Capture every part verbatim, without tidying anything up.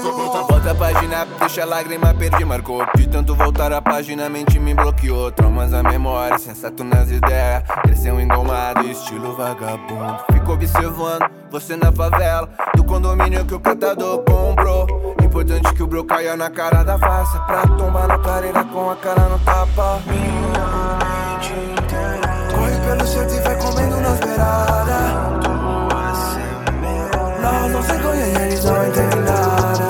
Volta a página, deixa a lágrima perder, marcou. De tanto voltar a página, a mente me bloqueou. Traumas na memória, sensato nas ideias. Cresceu engomado, estilo vagabundo. Fico observando você na favela, do condomínio que o catador comprou. Importante que o bro caia na cara da farsa, pra tombar na clareira com a cara no tapa. Corre pelo centro e vai comendo nas beiradas. Nós não se conhecem, eles não entendem nada.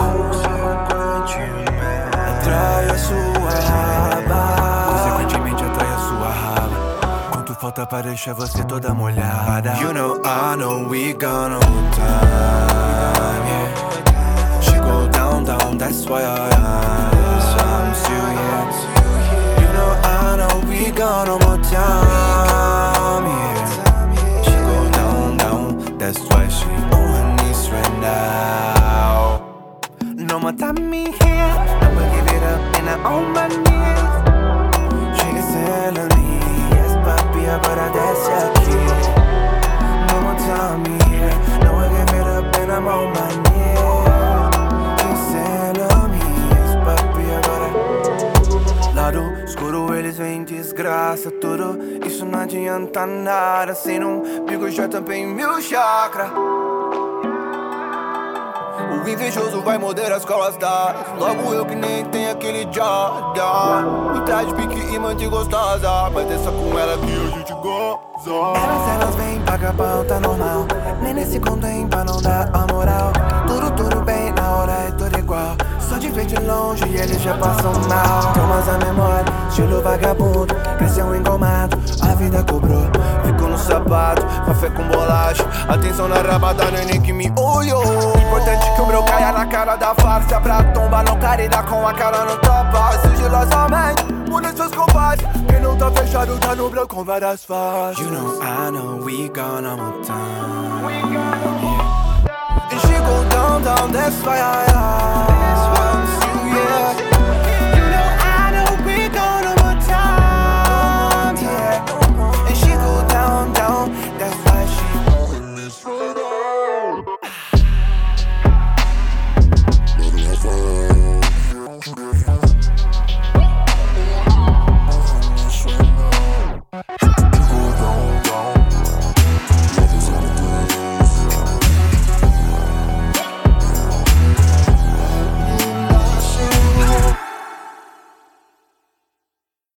Atrai a sua raba, consequentemente atrai a sua raba. Quanto falta pra deixar você toda molhada? You know, I know we gonna hold time, yeah. She go down, down, that's why I am still here. You know, I know we gonna hold time, yeah. She go down, down, that's why she on her knees right now. No more time me here, I'ma give it up and I'm on my knees. She is telling me, yes papi, agora desce aqui. No more time me here, no I give it up and I'm on my knees. She's telling me, yes papi, agora. Lado escuro eles vêm desgraça, tudo isso não adianta nada. Se não bico já tampei mil chakras. O invejoso vai morder as costas. Logo eu que nem tenho aquele Jordan. O traje pique e mande gostosa, mas deixa com ela que a gente goza. Elas, elas vêm, paga pau, tá normal. Nem nesse contém pra não dar a moral. Tudo, tudo bem, na hora é tudo igual. Só de ver de longe e eles já passam mal. Traumas a memória, estilo vagabundo. Cresceu engomado, a vida cobrou. Ficou no sapato, café com bolacha. Atenção na rabada, neném que me olhou. Importante que o meu caia na cara da farsa, pra tombar não carida com a cara no topa. Sigilosamente, muda seus comparsas. Quem não tá fechado tá no branco com várias faixas. You know, I know, we gonna more time, yeah. And she go down, down, that's why I am.